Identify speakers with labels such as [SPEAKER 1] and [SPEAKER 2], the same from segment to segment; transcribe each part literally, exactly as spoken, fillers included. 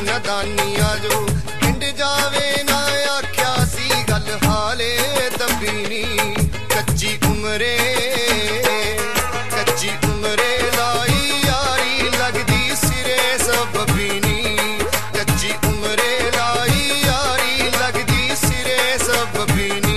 [SPEAKER 1] नदानी आजो पिंड जावे ना आख्या सी गल हाले दबी नी कच्ची उमरे कच्ची उमरे लाई यारी लगदी सिरे सबबी नी कच्ची उमरे लाई यारी लगदी सिरे सबबी नी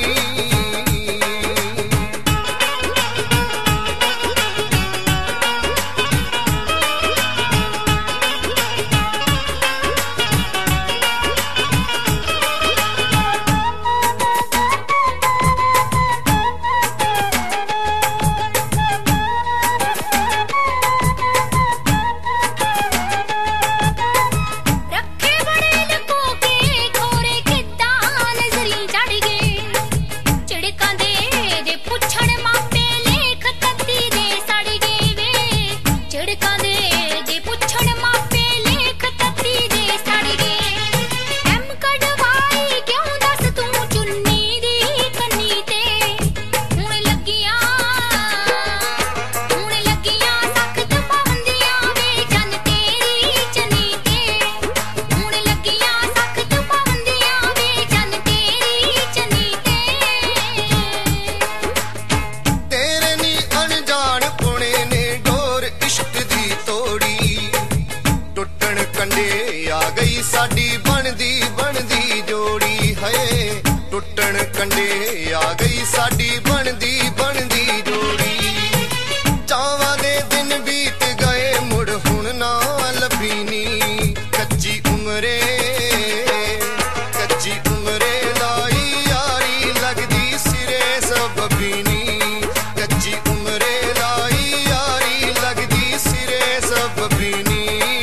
[SPEAKER 1] साडी बनदी बनदी जोड़ी है टुटन कंडे आ गई साडी बनदी बनदी जोड़ी चावां दे दिन बीत गए मुड़ हुण ना लभी नी कच्ची उमरे कच्ची उमरे लाई यारी लगदी सिरे सबबी नी कच्ची उमरे लाई यारी लगदी सिरे सबबी नी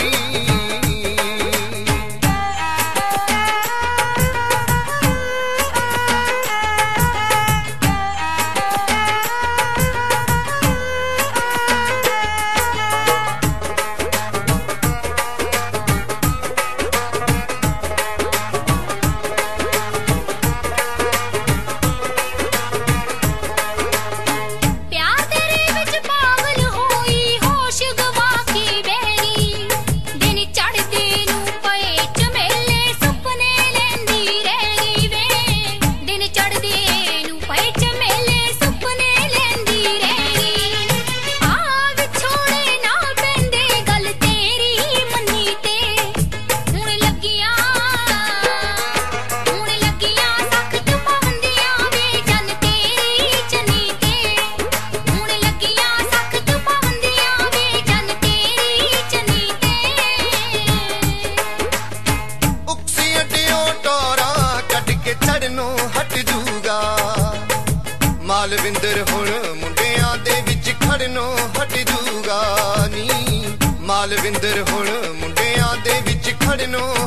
[SPEAKER 1] मालविंदर हुण मुंडियां दे विच खड़नों हट जूगा नी मालविंदर हुण मुंडियां दे विच खड़नों